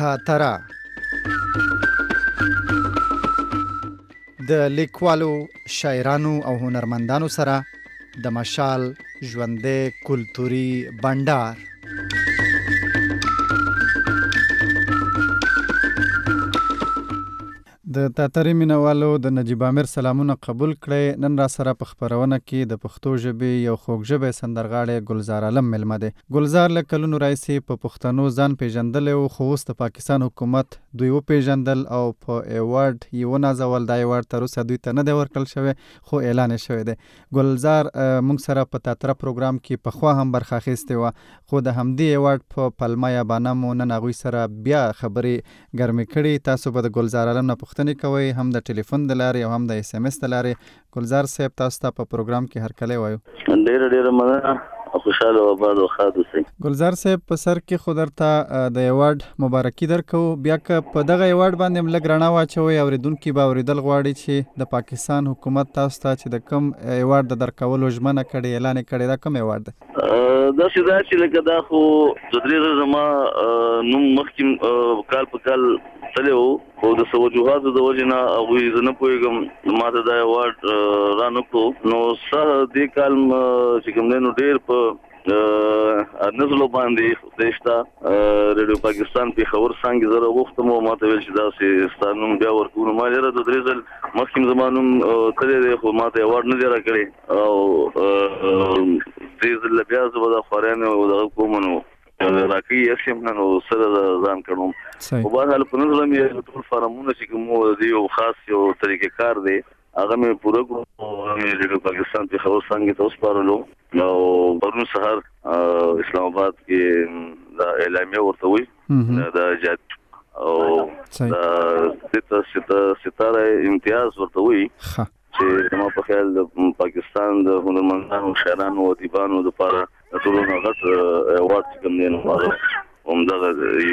خاطره د لیکوالو، شاعرانو او هنرمندانو سره د مشال ژوندی کلتوري بنډار. د تاترې مینوالو د نجیب امیر سلامونه قبول کړئ. نن را سره په خپرونه کې د پښتو ژبې یو خوږ ژبی سندرغاړی ګلزار عالم مېلمه دی. ګلزار له کلونو راهیسې په پښتنو ځان پیژندلی و، خو اوس د پاکستان حکومت دوی وپیژندل او په ایوارډ یې ونازول. دا ایوارډ تر اوسه دوی ته نه دی ورکړل شوی، خو اعلان یې شوی دی. ګلزار موږ سره په تاتره پروګرام کې پخوا هم برخه اخیستې وه، خو د همدې ایوارډ په پلمه یابانه مو نن هغوی سره بیا خبرې ګرمې کړي. تاسو به د ګلزار عالم نه پوښتنې کوئ، هم د ټلیفون د لارې او هم د اس ام اس د لارې. ګلزار صاحب تاسو ته په پروګرام کې هرکلی وایو. ډېره مننه، خوشحاله او آباد او ښاد اوسئ. ګلزار صاحب په سر کې خو درته د ایوارډ مبارکي درکوو. بیا که په دغه ایوارډ باندې هم لږ رڼا واچوئ، اورېدونکي به اورېدل غواړي چې د پاکستان حکومت تاسو ته چې د کوم ایوارډ د درکولو ژمنه کړې، اعلان یې کړی، دا کوم ایوارډ دی؟ داسې دا چې لکه دا خو د 3 ورځې زما نوم مخکې کال په کال تللی و، خو د څه وجوهاتو د وجې نه هغوی زه نه پوهېږم ما ته دا ایوارډ را نه کړو. نو دې کال چې کوم دی نو ډېر په نزلو باندې خدای شته ریډیو پاکستان پېښور څانګې زه راغوښتم او ما ته ویل چې داسې ستا نوم بیا ورکوو. نو ما یاره د 3 ځل مخکې زما نوم تللی دی، خو ما ته ایوارډ نه دی راکړی او 3 ځل بیا زه به دا خوارانې او دغه کوم نو راکوي یې نن نو سره ځان کړم. خو بهرحال په نظر مې ټول فارمونه چې کوم دی یو خاص یو طریقې کار دی هغه مې پوره کړو او مې ریډیو پاکستان پېښور څانګې ته وسپارلو. او پرون سهار اسلام آباد کې دا اعلامیه ورته وایي د جات او د ستاره امتیاز ورته وایي چې زما په خیال د پاکستان د هنرمندانو، شاعرانو او ادیبانو دپاره د ټولو نه غټ ایوارډ چې کوم دی نو هغه همدغه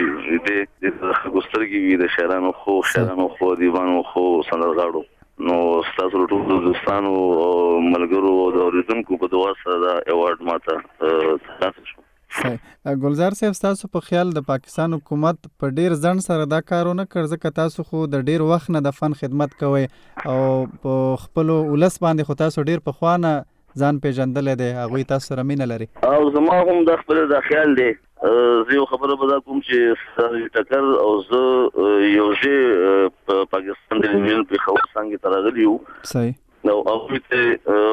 د خلکو سترګې وي د شاعرانو خو ادیبانو خو سندرغاړو. نو ستاسو ټولو دوستانو او ملګرو او د اورېدونکو په دعا سره دا ایوارډ ماته ترلاسه شو. ګلزار صاحب ستاسو په خیال د پاکستان حکومت په ډیر ځنډ سره دا کار ونه کړ، ځکه تاسو خو د ډیر وخت نه د فن خدمت کوئ او په خپلو ولس باندې خو تاسو ډیر پخوا نه ځان پیژندلی دی، هغوی تاسو سره مینه لري. او زما هم دا خپل دا خیال دی. زه یو خبره به دا کوم چې ټکر او زه یو ځای په پاکستان ټلویزیون پېښور څانګې ته راغلي یو. صحیح. نو هغوی ته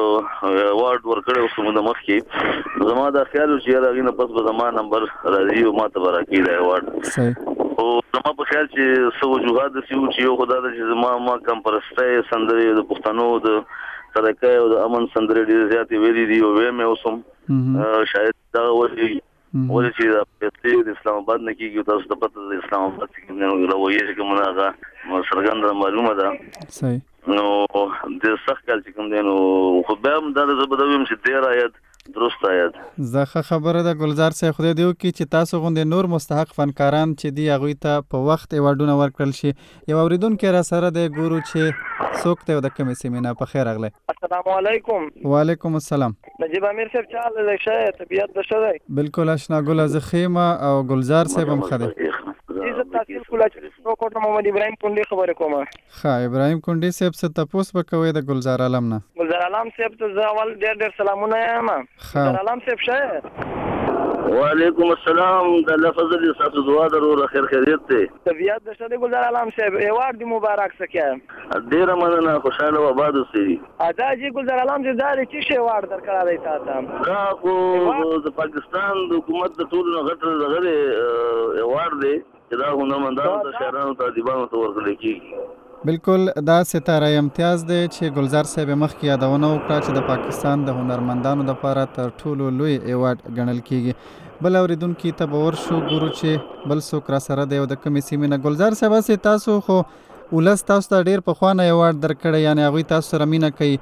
ایوارډ ورکړی و څه موده مخکې. زما دا خیال و چې یاره هغې نه پس به زما نمبر راځي او ما ته به راکوي دا ایوارډ. صحیح. خو زما په خیال چې څه وجوهات داسې وو چې یو خو دا ده چې زما کم پرستی سندرې د پښتنو د ترقۍ او د امن سندرې ډېرې زیاتې ویلي دي او ویم یې اوس هم شاید دغه ولې چې دا فیصلې د اسلام آباد نه کېږي، تاسو ته پته ده د اسلام آباد چې رویه چې کومه ده هغه څرګنده معلومه ده. صحیح. نو د سخت کال چې کوم دی نو خو بیا هم دا زه به دا ویم چې ډېر آید درست آید. زه ښه خبره ده ګلزار صاحب، خدای دې وکړي چې تاسو غوندې نور مستحق فنکاران چې دي هغوی ته په وخت ایوارډونه ورکړل شي. یو اورېدونکی را سره دی، ګورو چې څوک دی او د کومې سیمې نه. په خیر راغلی. السلام علیکم. وعلیکم السلام. نجیب امیر صاحب چا حال دی؟ ښه طبیعت به ښه دی؟ بلکل اشنا ګله، زه ښه یم او ګلزار صاحب هم ښه دی. زه تحصیل کوله چې کوټه محمد ابراهیم کونډې خبرې کوم. ښه ابراهیم کونډې صاحب څه تپوس به کوئ د ګلزار عالم نه؟ ګلزار عالم صاحب ته زه اول ډېر سلامونه یم. ګلزار عالم صاحب ښه؟ وعلیکم السلام. د الله فضل دې ستاسو دعا ده وروره، خیر خیریت دی. طبیعت دې ښه دی ګلزار عالم صاحب؟ ایوارډ دې مبارک شه کیا. ډېره مننه، خوشحاله او آباد اوسئ. دا چې ګلزار عالم صاحب دا د څه شی ایوارډ درکړی دی تا ته؟ دا خو د پاکستان د حکومت د ټولو نه غټ دغه دی ایوارډ دی چې دا هنرمندانو ته، شاعرانو ته، ادیبانو ته ورکړل کېږي. بلکل دا ستاره امتیاز دی چې ګلزار صاحب مخکې یادونه وکړه چې د پاکستان د هنرمندانو لپاره تر ټولو لوی ایوارډ ګڼل کېږي. بل اورېدونکي ته به ورشو، ګورو چې بل څوک را سره دی او د کومې سیمې نه. ګلزار صاحب هسې تاسو خو ولس تاسو ته ډېر پخوا نه ایوارډ درکړی، یعنې هغوی تاسو سره مینه کوي.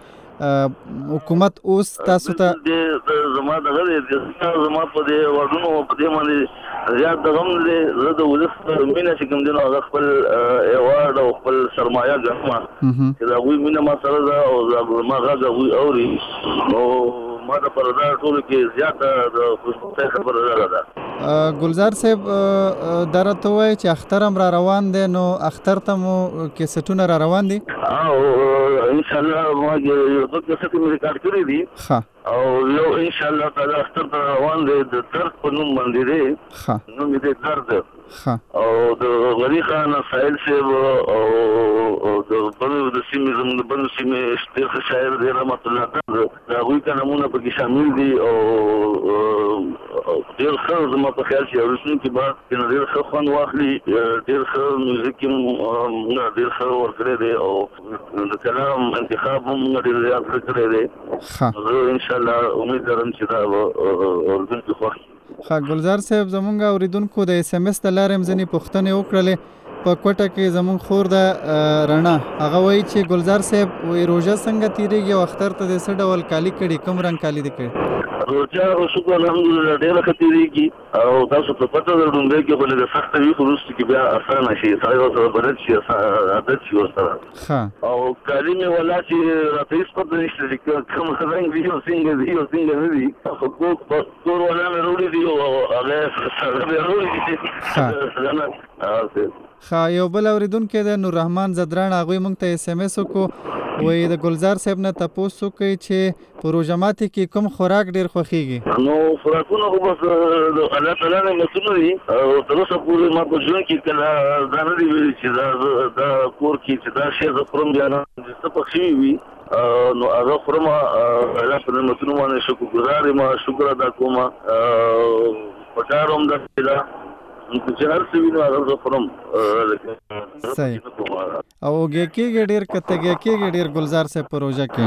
حکومت اوس تاسو ته زما دغه دی، زما په دې ایوارډونو په دې باندې زیات دغه هم دی. زه د ولس مینه چې کوم دی نو هغه خپل ایوارډ او خپل سرمایه ګڼم چې د هغوی مینه ما سره ده او زما غږ هغوی اوري. نو ما دپاره دا ټولو کې زیاته د خوشبختۍ خبره ده. ګلزار صاحب دا راته ووایي چې اختر هم را روان دی، نو اختر ته مو کیسټونه را روان دي؟ انشاءالله ما یو دوه کیسټې مې ریکارډ کړي دي او یو انشاءالله تعالی اختر ته روان دی، د درد په نوم باندې دی، نوم یې دی درد، او د غني خان ساحل صاحب او د بلو د سیمې زموږ د بلو سیمې ډېر ښه شاعر دی رحمت الله تعالی، د هغوی که نمونه پکې شامل دي او ډېر ښه زما په خیال چې اورېدونکي به ډېر ښه خوند واخلي، ډېر ښه میوزیک یې ډېر ښه ورکړی دی او د کلام انتخاب هم ډېر زیات ښه کړی دی. زه انشاءالله امید لرم چې دا به اورېدونکي خوښ کړي. ګلزار صاحب زمونږ اوریدونکو د اس ام اس د لارې هم ځینې پوښتنې وکړلې. په کوټه کې زمونږ خور د رڼا هغه وایي چې ګلزار صاحب وایي روژه څنګه تېرېږي او اختر ته د څه ډول کالي کړي، کوم رنګ کالي دي کړي؟ روژه شکر الحمدلله ډېره ښه تېرېږي او تاسو ته پته ده ډومبۍ کې به لږه سخته وي، خو وروسته کې بیا اسانه شي، سړی ورسره بلد شي، عادت شي ورسره. او کالي مې والله چې راته هېڅ پته نشته چې کوم رنګ دي او څنګه دي او څنګه نه دي، خو کور والا مې راوړي دي او هغه سره مې راوړي دي. یو بل اوریدونکی دی نوررحمان زدران، هغوی موږ ته اس ام اس وکړو، وایي د ګلزار صاحب نه تپوس وکړئ چې په روژه ماتي کې کوم خوراک ډېر خوښېږي؟ نو خوراکونه خو بس د الله تعالی نعمتونه دي او تر اوسه پورې ما په ژوند کې کله دا نه دي ویلي چې دا کور کې چې دا شی زه خورم بیا نه څه پخ شوي وي، نو هغه خورم، الله په نعمتونو باندې شکرګزار یم، شکر ادا کوم، پکار هم داسې ده چې هر څه وي نو هغه زه خورم. صحیح. او اوږې کېږي ډېر که تږی کېږي ډېر ګلزار صاحب په روژه کې؟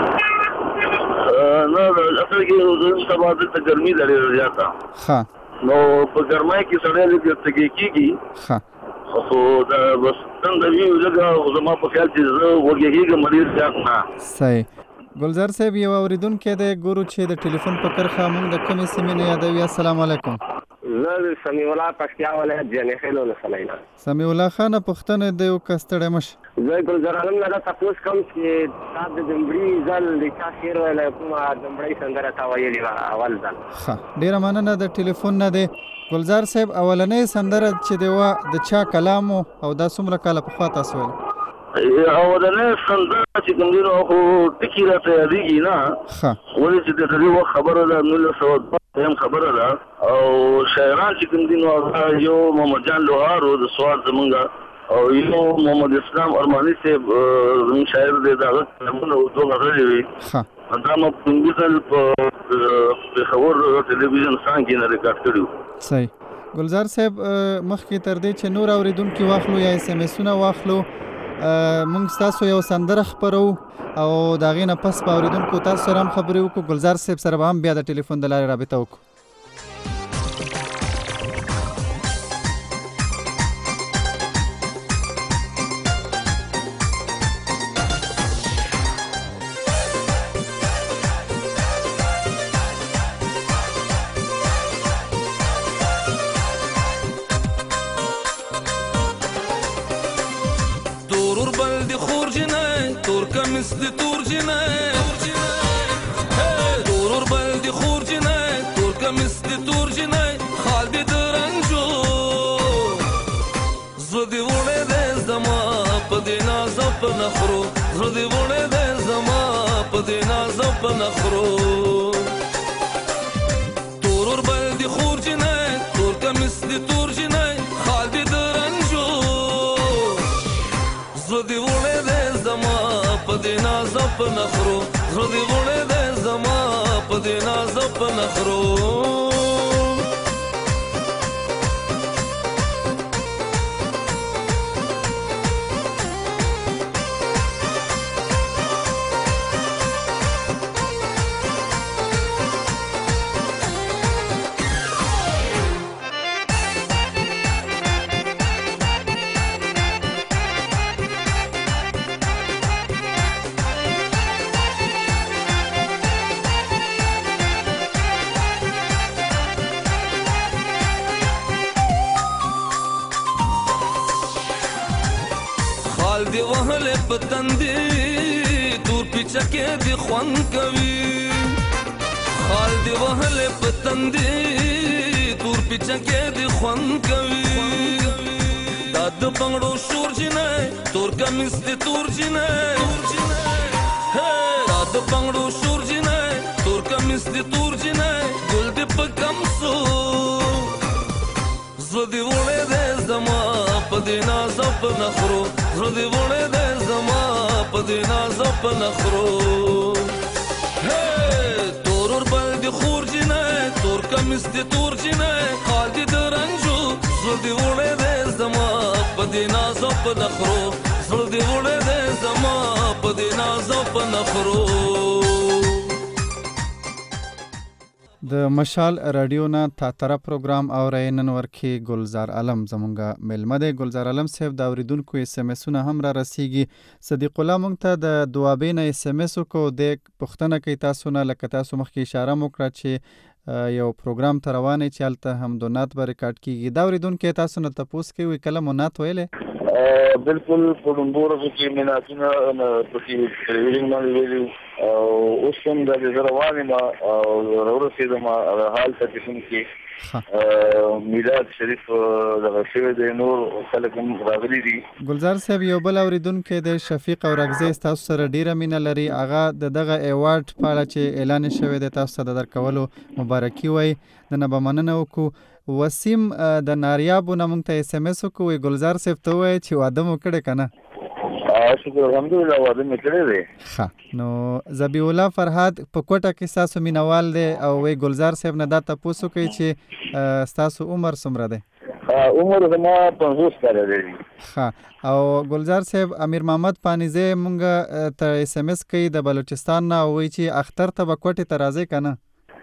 نه اصل کې زموږ سبا دلته ګرمي ده ډېره زیاته، نو په ګرمۍ کې سړی لږ تږی کېږي، خو دا بس تنده وي لږه، زما په خیال چې زه وږی کېږم ډېر زیات نه. صحیح. ګلزار صاحب یو اورېدونکی دی، ګورو چې د ټلیفون په کرښه موږ د کومې سیمې نه یادوي. السلام علیکم. زه د سمیع الله پکتیا ولایت جنې خیل ولسوالۍ نه. سمیع الله خانه پوښتنه دی وکړه ستړی مه شه. زه ګلزار عالم نه دا تپوس کوم چې تا د دمبړي ځل د چا شعر ویلی، کومه دمبړۍ سندره تا ویلې وه اول ځل؟ ډېره مننه د ټلیفون نه دی. ګلزار صاحب اولنۍ سندره چې دی وه د چا کلام و او دا څومره کاله پخوا تاسو ویل؟ اولنۍ سندره چې کوم دی نو خو ټکي راته یادېږي نه، ولې چې د دې وخت خبره ده 1902 خبره ده، او شاعران چې کوم دي نو یو محمد جان لوهار و د سوات زمونږ، او یو محمد اسلام ارماني صاحب زموږ شاعر دی، د هغه کلامونه دوه غږلې وي. دا ما پنځه ځل په پېښور ټلویزیون سان کې نه ریکارډ کړي. صحیح. ګلزار صاحب مخکې تر دې چې نور اورېدونکي واخلو یا اس ام اسونه واخلو، موږ ستاسو یو سندره خپرو او د هغې نه پس به اورېدونکو تاسو سره هم خبرې وکړو. ګلزار صاحب سره به هم بیا د ټلیفون د لارې رابطه وکړو. مثل تور جنای دورور بلدی خور جنای ترکه مثل تور جنای خالدی درنجو زدی وړه د زما په دینا زپ نخرو زدی وړه د زما په دینا زپ نخرو دورور بلدی خور جنای ترکه مثل تور جنای خالدی درنجو زدی وړه د زما پدینا زپ نخرو زدی وړه د زما پدینا زپ نخرو دی وهله پتندې تور پیچکه دی خوان کوي خال دی وهله پتندې تور چکې دی خوند کوي دا د پنګړو شور جنې تور کمیس دی تور جنې دا د پنګړو شور جنې تور کمیس دی تور جنې ګل دی په کمسو زړه دی وړې دی زما په دې ناز او په نخرو زړه دی وړې دی زما په دې ناز او په نخرو تور اور بل دی خور جنې تور کمیس دی تور جنې خال دی د رنجو زړه دی وړې دی زما په دې ناز او په نخرو زړه دی وړې دی زما په دې ناز او په نخرو. د مشال رادیو نه تاتره پروګرام اورئ. نن ورکې ګلزار عالم زمونږ میلمه دی. ګلزار عالم صاحب د اوریدونکو اس ام اسونه هم را رسیږي. صدیق الله مونږ ته د دوابې نه اس ام اس وکړو د پوښتنه کوي تاسو نه، لکه تاسو مخکې اشاره مو کړه چې یو پروګرام ته روان چې هلته حمدونات به ریکارډ کیږي. دا اوریدونکي تاسو نه تپوس کوي کله مو نعت ویلې؟ بالکل په لومبورو کې مې نعتونه پکې ټلویزیون باندې ویلي او اوس هم د زه روان یم او راورسېدم حال ته چې کوم کې میلاد شریف دغه شوی دی، نور خلک هم راغلي دي. ګلزار صاحب یو بل اوریدونکی د شفیق اورکزی تاسو سره ډیره مینه لري، هغه د دغه ایوارډ په اړه چې اعلان شوی دی تاسو ته د درکولو مبارکي وایي. د نه به مننه وکړو. وسیم د ناریابو نه مونږ ته اس ام اس وکړو. ګلزار صاحب ته ووایي چې واده مو کړی که نه؟ شکر الحمدلله واده مې کړی دی. ښه، نو ذبیح الله فرهاد په کوټه کې ستاسو مینوال دی او وی ګلزار صاحب نه دا تپوس وکړي چې ستاسو عمر څومره دی؟ عمر زما 50 کاله دی. ښه، او ګلزار صاحب امیر محمد پانیزی مونږ ته اس ام اس کوي د بلوچستان نه او وایي چې اختر ته به کوټې ته راځئ که نه؟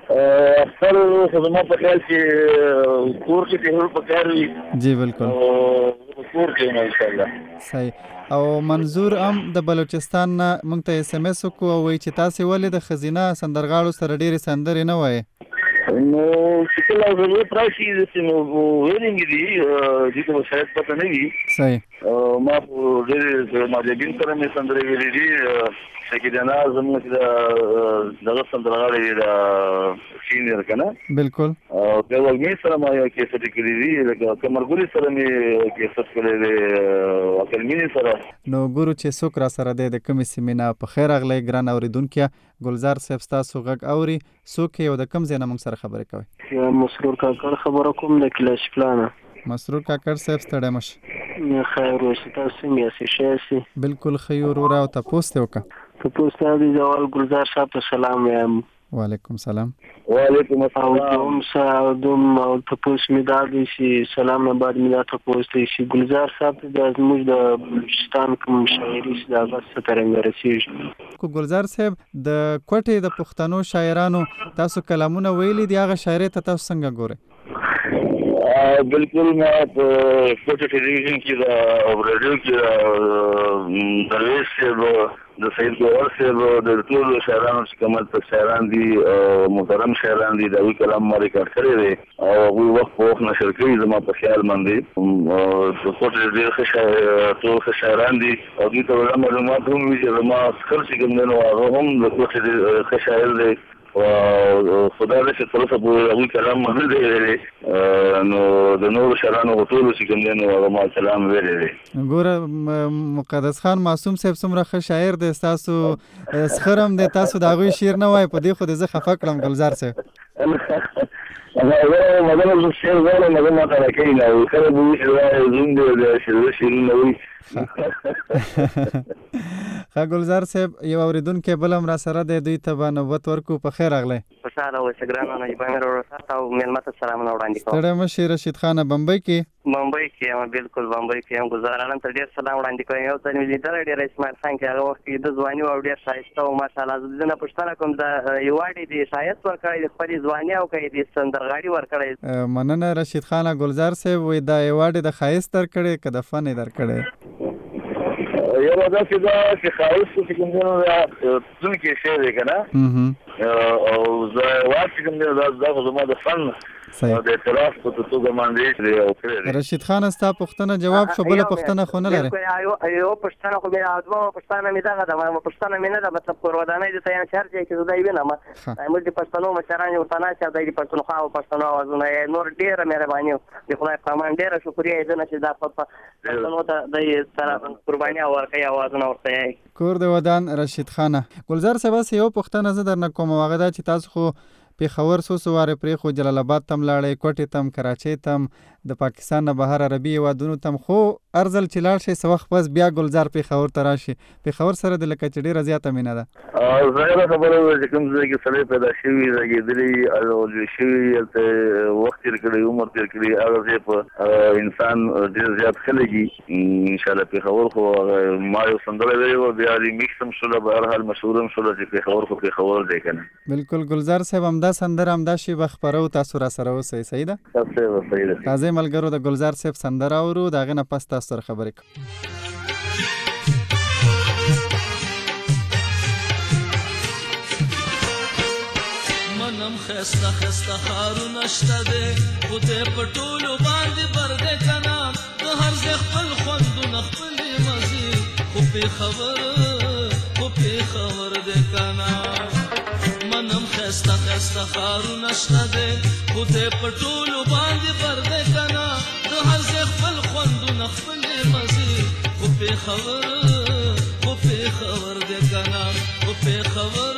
اختر زما په خیال چې کور کې تهرول پکار وي. جی بالکل کور کې نه انشاءالله. صحیح. او منظور هم د بلوچستان نه مونږ ته اس ام اس وکړو او وایي چې تاسې ولې د ښځینه سندرغاړو سره ډېرې سندرې نه وایې؟ نو چې کله ضرورت راشي داسې نو ویلینګ دي دې ته به شاید پته نه وي. صحیح. ما په ډېرې ماجبین سره مې سندرې ویلې دي. سکیدانا زموږ چې د دغه سندرغاړی دی د سینیر که نه؟ بالکل. او د وږمې سره ما یو کیسټ کړی دي، لکه کمرګلي سره مې کیسټ کړی دی، عقلمینې سره. نو ګورو چې څوک را سره دی د کومې سیمې نه. په خیر راغلی ګران اورېدونکیه. ګلزار صاحب ستاسو غږ اوري. څوک یې او د کوم ځای نه موږ سره خبرې کوئ؟ یا مسرور کاکړ خبره کوم د کلاش پلانه. مسرور کاکړ صاحب ستړی مشه. خیر اوسې، تاسو څنګه یاستئ؟ ښه یاستئ؟ بالکل ښه یو وروره. او تپوس دې وکړه. تپوس ته د جوال ګلزار صاحب ته سلام وایم. وعلیکم سلام. وعلیکم السلام. او دوم سره دوم او تپوس مې دا دی چې سلام نه بعد مې دا تپوس دی چې ګلزار صاحب ته د زموږ د بلوچستان کوم شاعري چې د هغه څه ترنګه رسېږي. کو ګلزار صاحب د کوټې د پښتنو شاعرانو تاسو کلامونه ویلي دي، هغه شاعرۍ ته تاسو څنګه ګورئ؟ بالکل ما په کوټه ټلویزیون کې د رادیو کې درویش صاحب، د سید ګوهر صاحب، د ټولو شاعرانو چې کوم څه شاعران دي محترم شاعران دي د هغوی کلام ما ریکارډ کړی دی او هغوی وخت په وخت نشر کوي زما په خیال باندې. د کوټې ډېر ښه شاعران دي او دوی ته دا معلومات هم وي چې زما عسکر چې کوم دی نو هغه هم د کوټې ښه شاعر دی او خدا دې چې تر اوسه پورې هغوی کلام ما نه دی ویلی، نو د نورو شاعرانو ټولو چې کوم دی نو هغه ما کلام ویلی دی. ګوره مقدس خان معصوم صاحب څومره ښه شاعر دی، ستاسو سخر هم دی، تاسو د هغوی شعر نه وایي. په دې خو دې زه خفه کړم ګلزار صاحب. مګر شعر غواړم مګر ما ته راکوي نه، خلک به وایي چې دا زوم دی د شعرونه وایي. ښه ګلزار صاحب یو اورېدونکی بل هم را سره دی، دوی ته به نوبت ورکړو. په خیر راغلی. خوشحاله اوسئ ګرانه نجیب امیر ورور او میلمه ته سلامونه وړاندې کوم. ستړی مشې رشید خانه بمبۍ کې؟ بمبۍ کې یم، بالکل بمبۍ کې یم. ګلزار عالم ته ډېر سلام وړاندې کوم. یو ځل مې لیدلی ډېر اسماعیل خان کې هغه وخت کې د ځواني او ډېر ښایسته و ماشاءالله. زه نه پوښتنه کوم د ایوارډ یې د ښایست ورکړی د خپلې ځواني او که یې د سندرغاړي ورکړی؟ مننه رشید خانه. ګلزار صاحب وایي دا ایوارډ یې د ښایست درکړی که د فن یې درکړی؟ یو داسې ده چې ښایست چې کوم دی نو دا تلونکی شی دی که نه، او زه واچ کوم دا خو زما د فن د اعتراف په توګه باندې او کړی. رشید خان ستا پوښتنه جواب شو، بل پوښتنه خو نه لري. یو پوښتنه خو مې دوه پوښتنه مې دغه د پوښتنه مې نه ده مطلب ودانۍ د تیان چارج کې زده وینم موږ د پښتنو مشران ورته نه چې د پښتونخوا او پښتنو اوازونه نور ډیره مهرباني د خدای په امان ډیره شکریا دې چې دا په پښتنو ته د سره قرباني ورکړي اوازونه ورته کور د ودان. رشید خان ګلزار صاحب یو پوښتنه زه درنه کوم هغه دا چې تاسو خو پیښور څو واره پرې خو جلال آباد تم لاړې، کوټې تم، کراچۍ تم، د پاکستان نه بهر عربي هیوادونو تم، خو ارزل چې لاړ شي څه وخت پس بیا ګلزار پیښور ته راشي. پیښور سره د لکه چې ډېره زیاته مینه ده. ظاهره خبره ده چې کوم ځای کې سړی پیدا شوي زېږېدلي او لوی شوي هلته وخت تېر کړی عمر تېر کړي هغه ځای په انسان ډېر زیات ښه لګي. انشاءالله پیښور خو ما یو سندره ویلې وه بیا ریمیکس هم شوله به هر حال مشهور هم شوله چې پیښور خو پیښور دی که نه. بلکل ګلزار صاحب همدا سندره همدا شیبه خپرو تاسو را سره اوسئ. صحیح ده؟ صحیح ده. راځئ ملګرو د ګلزار صاحب سندره اورو، د هغې نه پس تاسو سره خبرې کوو. منم خسته خسته خارونه شته دی خو دې په ټولو باندې بر دی که نه د هر ځای خپل خوندونه خپلې مزې خو پېښور دی که نه. منم خسته خسته خارونه شته دی خو دې په ټولو باندې بر دی که نه د هر ځای خپل خوندونه خپلې مزې خو پېښور دی که نه خو پېښور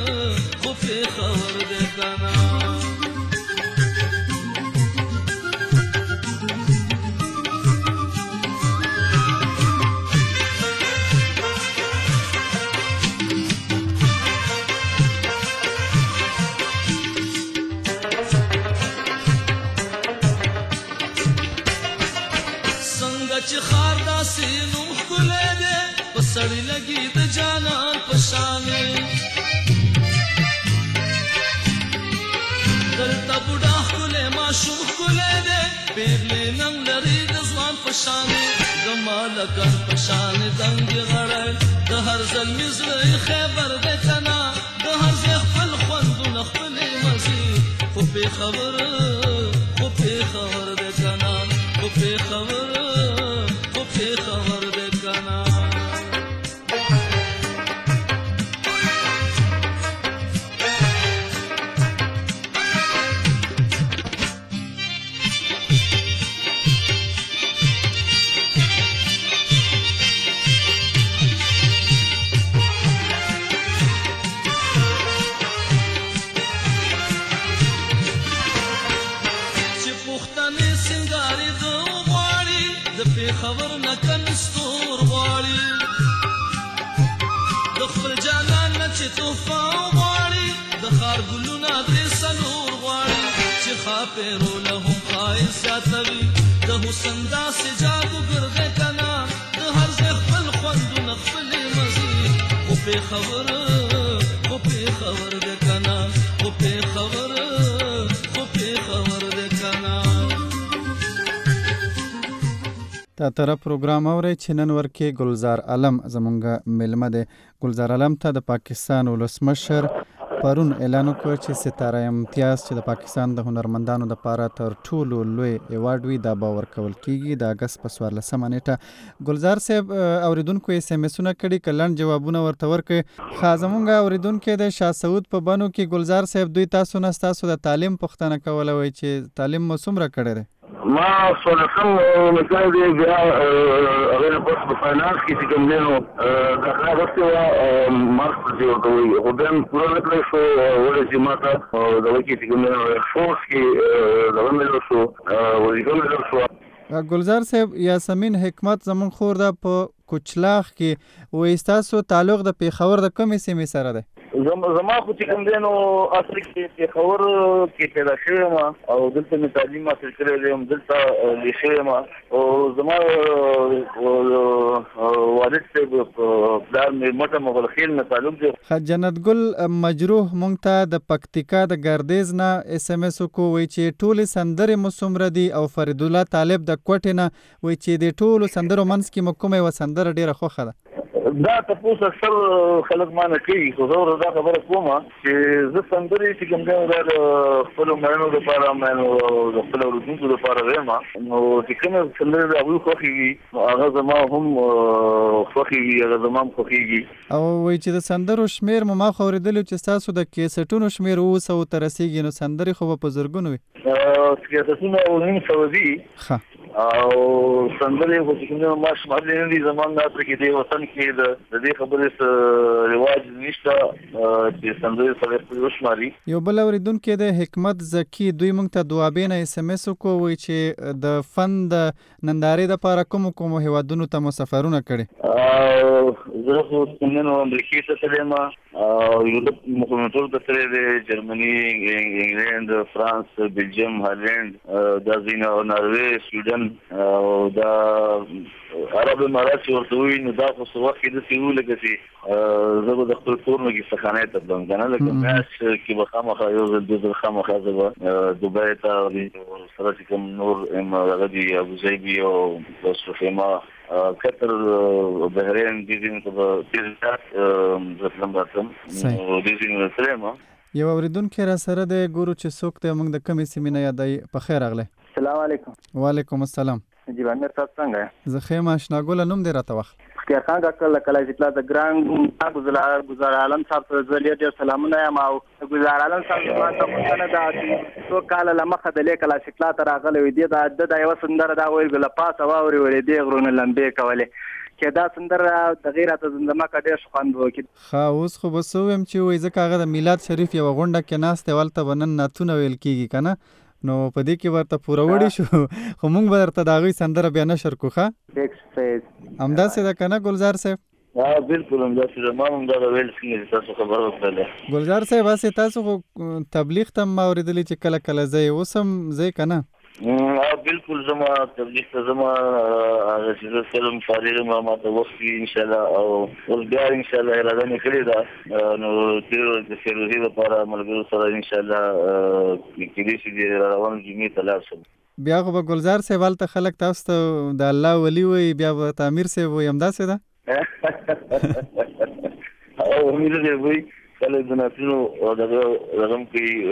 دی که نه. سړی لګي د جانان په شانې دلته بوډا ښکلی ماشوم ښکلی دی پیغلې ننګ لري د ځوان په شانې د مالکان په شانې دنګې غړی د هر زلمي زړه یې خیبر دی که نه د هر ځای خپل خوندونه خپلې مزې خو پېښور دی که نه خو پېښور دی که نه. خبر نه کنستور غواړي د خپل جانان نه چې توفه غواړي د ښار ګلونه درې څلور غواړي چې خاپېرو له هم ښایست زیاتوي د حسن داسې جادوګر دی که نه د هر ځای خپل خوندونه خپلې مزې خو پېښور دی که نه خو پېښور دی که نه. تا طرف پروګرام اورئ چې نن ورکې ګلزار علم زمونږ میلمه دی. ګلزار علم ته د پاکستان ولسمشر پرون اعلان وکړ چې ستاره امتیاز چې د پاکستان د هنرمندانو دپاره تر ټولو لوی ایوارډ وي دا به ورکول کیږي د اګست په 14مه نیټه. ګلزار صاحب اوریدونکو ایس ایم ایسونه کړي که لنډ جوابونه ورته ورکړي. ښه زمونږ اوریدونکی د شاه سعود په بنو کې ګلزار صاحب دوی تاسو نه ستاسو د تعلیم پوښتنه کوله وایي چې تعلیم مو څومره کړی دی؟ ما څوارلسم مثال دی بیا هغې نه پس په فاینانس کې چې کوم دی نو داخله اخیستې وه مارکس چې ورته وایي خو بیا مې پوره نه کړی شو ولې چې ما ته دغه کې چې کوم دی نو ایرفورس کې دغه میلل شو وظیفه میلل شوه. ګلزار صاحب یاسمین حکمت زمونږ خور ده په کوچلاغ کې وایي ستاسو تعلق د پیښور د کومې سیمې سره دی؟ زما خو چې کوم دی نو اصل کې پېښور کې پیدا شوی یم او دلته مې تعلیم حاصل کړی دی دلته لوی شوی یم او زما والد صاحب پلار مې مټه مغلخیل نه تعلق دی. جنت ګل مجروح مونږ ته د پکتیکا د ګردیز نه اس ام اس وکړو وایي چې ټولې سندرې مو څومره دي او فریدالله طالب د کوټې نه وایي چې د ټولو سندرو منځ کې مو کومه یوه سندره ډېره خوښه ده؟ دا تاسو اکثر خلک مانه کوي خو زه دا خبره کوم چې زه سندري چې کوم دا خپل مېنو د لپاره مېنو د خپل ورونکو لپاره وایم نو چې کوم سندري د ابو خوخي هغه زما هم خوخي هغه زما هم خوخيږي او وای چې د سندرو شمیر ما خوریدل چې تاسو د کیسټونو شمیر 200 تر رسیدي نو سندري خو په زرګونو وي کیسټونه او نیم سوزي ښه او سندري خو چې کومه ما شمال نه دي زمونږ نه پرې کې دی وطن کې د دې خبرې رواج نشته چې سندري سره په وشماري یو بل اوریدونکو د حکمت زکی دوی مونږ ته دوابینه اس ام اس کو وای چې د فن د نندارې د لپاره کوم هیوادونو ته مسافرونه کړي زه خو څنګه امریکا ته تلم او یورپ مخونتور ته تلم جرمني انګلند فرانس بلجیم هالند د زینا ناروې سویډن او دا عرب امارات ورته وي نو دا خو څه وخت کې د سیول کې زه د خپل کور نه کې سخانه ته بلم کنه لکه ماش کې به خامخا یو د خامخا زه دوبۍ ته سره کوم نور غدي ابو ظبي او سوفیما قطر بحرین دي په تیزات زفلم باتم دي سره یو اوریدونکو را سره د ګورو چې څوک ته موږ د کمی سیمینه یادای په خیر اغله السلام علیکم وعلیکم السلام جی باندې تاسو څنګه زه خیم آشنا ګل نوم دې راته وخت اختیار خان کاکل کله چې د ګران گزار عالم صاحب ته زلیا سلامونه یم او گزار عالم صاحب ما ته مونږ نه دا څو کال لمخه د لیکلا شکلا تر راغلی دی د یو سندره دا ویل ګل پاس او اوري ولې دی غرونه لمبې کولې چې دا سندره د غیرت زندما کډې خوند وکړي خا اوس خو بسوم چې وای ځکه هغه د میلاد شریف یو غونډه کې ناس ته ولته بنن ناتونه ویل کیږي کنه نو په دې کې ورته پوره وړي شو خو موږ به درته دا غي سندره بیا نشر کوخه همدا څه دا کنه ګلزار صاحب بالکل همدا څه ما هم دا ویل څنګه تاسو خبر ورکړل ګلزار صاحب واسه تاسو تبلیغ تم ما اوریدلی چې کله کله زه اوسم زه کنه بالکل زما تبلیغ ته زما هغه چې فلم فارغ ما ته وخت ان شاء الله او ول بیا ان شاء الله اراده نه کړی دا نو تیر د فیروزي لپاره ملګرو سره ان شاء الله کې دې چې روان جمعې ته لاړ شم بیا خو ګلزار صاحب ته خلک تاسو ته د الله ولی وي بیا به تعمیر صاحب وي همدا څه ده او امید دې وي کله د ناتینو دغه رقم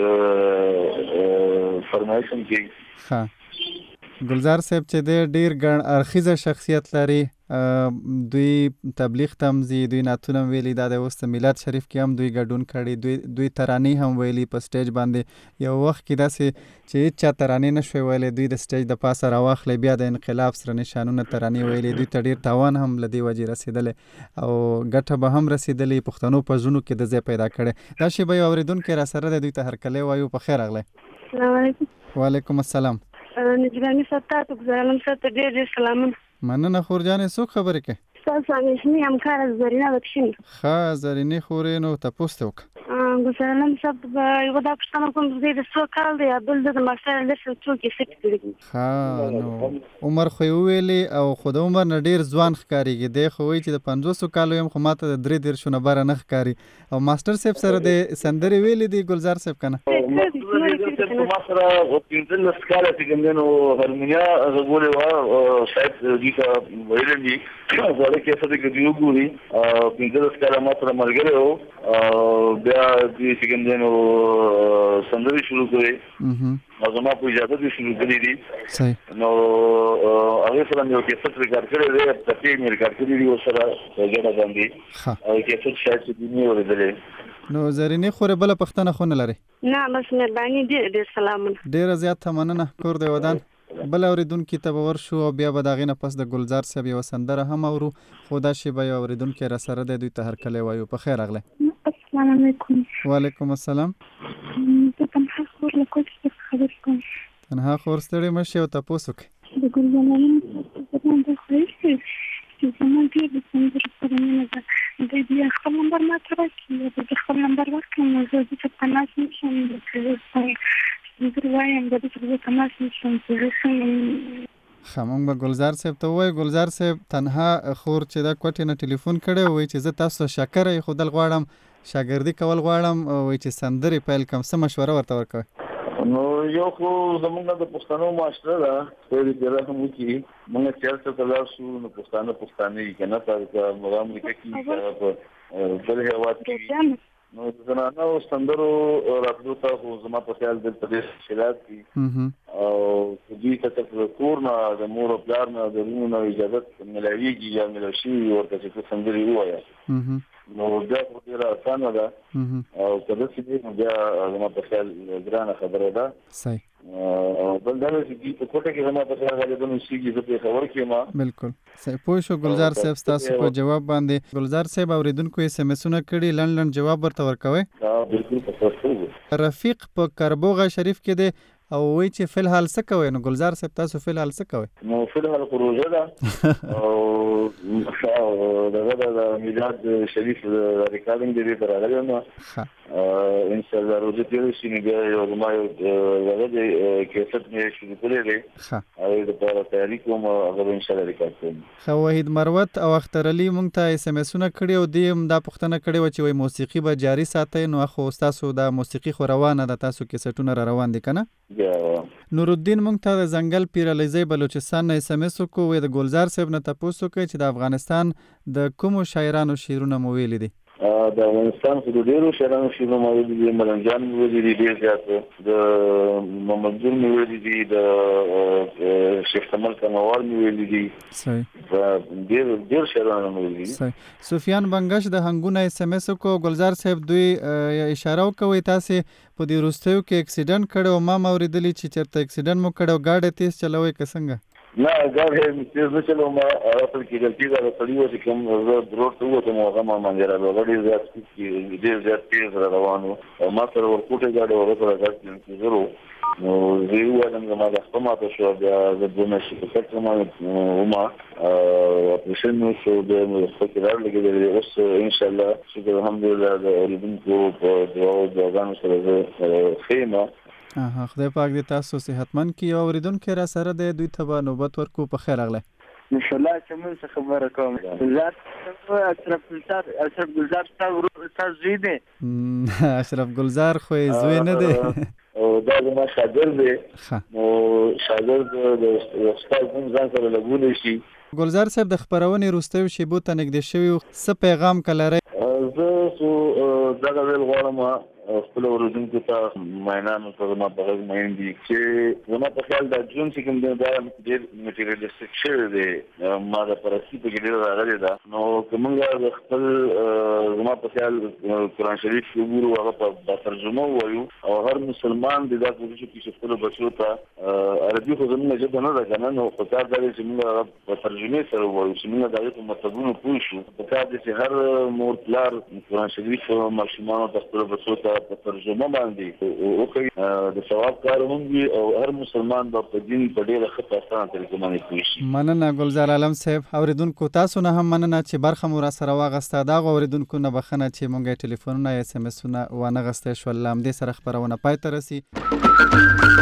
کې فرمایشن کې ها ګلزار صاحب چې د ډیر ګڼ ارخیزه شخصیت لري دوی تبلیغ تمزي دوی ناتونه ویلي دا د وست میلاد شریف کې هم دوی ګډون کړي دوی ترانې هم ویلي په سټیج باندې یو وخت کې داسې چې چا ترانې نشوي ویلي دوی د سټیج د پاسه راواخلي بیا د انقلاب سره نشانونه ترانې ویلي دوی ته ډیر تاوان هم لدی وجې رسیدل او ګټه به هم رسیدلې پښتنو په ژوند کې د ځای پیدا کړي دا شی به اوریدونکو را سره د دوی ته هر کله وایو په خیر اغله السلام علیکم وعلیکم السلام نجبانی ستا گزارم ستا ډېر سلامونه مننه خورجانې څوک خبرې کوي تاسو همیشنی همکار زرینه بخشین ښه زرینې خورې نو تاسو ته وک ګزارم سب یو دا پښتنه کوم د څو کال دی بل د ماستر لسه څو کې سټ کړی ښه نو عمر خو ویلي او خود عمر نه ډیر ځوان ښکاریږي دی خو وی چې د 500 کالو يم خو ماته د 3 شونه بار نه ښکاری او ماستر صاحب سره د سندري ویلي دی ګلزار صاحب کنه ما سره وپینځل سکاله چې ګندنو هرمونیا غوړې وا شاید دې کا ویلې دي زړه کې څه دې یو ګوري پینځل سکاله ما سره ملګری او بیا دې چې ګندنو سندري شروع کړې زما په اجازه دې شروع کړې دي صحیح نو هغه سره یو کې څه ریکارډ کړی دی تاسو یې ریکارډ کړی دی سره ګډه باندې او کې څه شاید چې دې ورېدلې نو زرینې خورې بل پښتنه خونه لري نه بس مهرباني ډېر سلامونه ډېر زیات مننه کور دی ودان بل اوریدونکو ته به ورشو او بیا به داغې نه پس د ګلزار صاحب یو سندره هم اورو خو دا شی به اوریدونکو را سره د دوی ته هر کله وایو په خیر اغله السلام علیکم وعلیکم السلام تنها خور له کوڅې خبرې کوم تنها خور ستړي مشه او تاسو کې د ګلزار د خوښ چې زما دې د سندرو سره نه ده د دې خپل نمبر ما تر کې د خپل نمبر ورکړم نو زه چې په ناس نشم د وایم د دې په ناس نشم چې خمون به ګلزار صاحب ته وای ګلزار صاحب تنها خور چې دا کوټې نه ټلیفون کړي وای چې زه تاسو شکرې خودل غواړم شاګردي کول غواړم وای چې سندري پیل کوم څه مشوره ورته ورکوي نو یو خو زمونږ د پښتنو معاشره ده په دې رقم کې موږ چیرته تلل شو نو پښتانه کنه تاسو په امریکا کې په بل هیواد کې نو زنانه او سندرو راتلو ته خو زما په خیال د پدې شلات کې او دې ته تر کور نه د مور او پلار نه د رونو اجازه ملایوي یا ملشي ورته چې سندري وایا نو بیا په دې راځنه ده او کله چې بیا زما په خیال ګرانه خبره ده صحیح بل دا چې په کوټه کې زما په خیال غالبا شيږي زه په خبر کې ما بالکل صحیح پوه شو ګلزار صاحب تاسو په جواب باندې ګلزار صاحب اوریدونکو یې سمسونه کړي لنډ جواب ورته ورکوي بالکل په رفیق په کربوغه شریف کې دی او وی چې فل حال څه کوي نو ګلزار صاحب تاسو فل حال څه کوي نو فل حال پروژه ده او دغه د میلاد شریف ریکارډینګ دی تر هغه نو ان شاء الله روزه دې شي نه یو ما یو دغه کیسټ مې شروع کړی دی او د پاره تیاری کوم هغه ان شاء الله ریکارډ کوم خو وحید مروت او اختر علي مونږ ته اس ام اسونه کړي او دیم دا پښتنه کړي و چې وای موسیقي به جاری ساتي نو خو تاسو د موسیقي خو روانه ده تاسو کیسټونه روان دي کنه نور الدین مونږ ته د ځنګل پیرلیزي بلوچستان نه اس ام اس کو وې د ګلزار صاحب نه تاسو کوي چې د افغانستان د کوم شاعرانو شعرونه مو ویلي دي د افغانستان خو ډیرو شاعرانو شعرونه مو ویلي دي ملنګان مو ویلي دي ډیر زیات د محمد جون مو ویلي دي د شیخ کمال کنوار مو ویلي دي صحیح ډیر شاعرانو مو ویلي دي سفیان بنگش د هنګونه اس ام اس کو ګلزار صاحب دوی اشاره کوي تاسو په دې روستیو کې اکسیډنټ کړو ما اوریدلی چې چرته اکسیډنټ مو کړو گاډي تیز چلوي کسنګ نه ګاډي تیز نه چلوم خپل کې غلطي دا سړیو چې کوم روډ ته وته مو هغه ما منځره غوډي زیات کې ډیر زیات تیز روانو ما سره ورکوټه گاډي ورته راځي زرو نو زیو وایم زما د خپلماته شو بیا د دونه شي په څه ما وما اپریشن نو شو د فکرار لګیدل اوس ان شاء الله شکر الحمدلله د اوریدونکو په دعا د غانو سره خیمه خدای پاک دې تاسو صحتمند کړي او اوریدونکو را سره د دوی ته نوبت ورکو په خیر اغله ان شاء الله چې موږ خبره کوم اشرف ګلزار تاسو زوی دی اشرف ګلزار خو زوی نه دی او دا زما شاګرد دی نو شاګرد د استاد ځان سره لګول شي ګلزار صاحب د خبرونې روستیو شیبو ته نږدې شوی څه پیغام کلره زه سو دغه ویل غواړم خپل اوریدونکو ته مینانو ته ما په غږ مین دي چې زما په خیال د جون چې کوم دا ډېر میټیریالیسټیک شعر دی ما د پرستی په کې ډېر راغلی ده نو کومه د خپل زما په خیال قرآن شریف وګورو هغه په ترجمه وایو او هر مسلمان د دې کوشش کوي چې خپل بچو ته عربي خو زموږ ژبه نه ده کنه نو په کار دی چې موږ په ترجمه سره وایو چې موږ د دې په مطلبونو پوه شو په کار دی چې هر مور پلار قرآن شریف ماشومانو ته خپل بچو ته په ترجمه باندې او کوي د ثواب کار هم وي او هر مسلمان په دین په ډیره ښه اسانه طریقه باندې پوه شي مننه ګلزار عالم صاحب اوریدونکو تاسو نه هم مننه چې برخه مو را سره واغسته دا اوریدونکو نه بخنه چې مونږه ټلیفونونه اس ام اسونه ونه غسته شو لامدې سره خبرونه پای ته رسي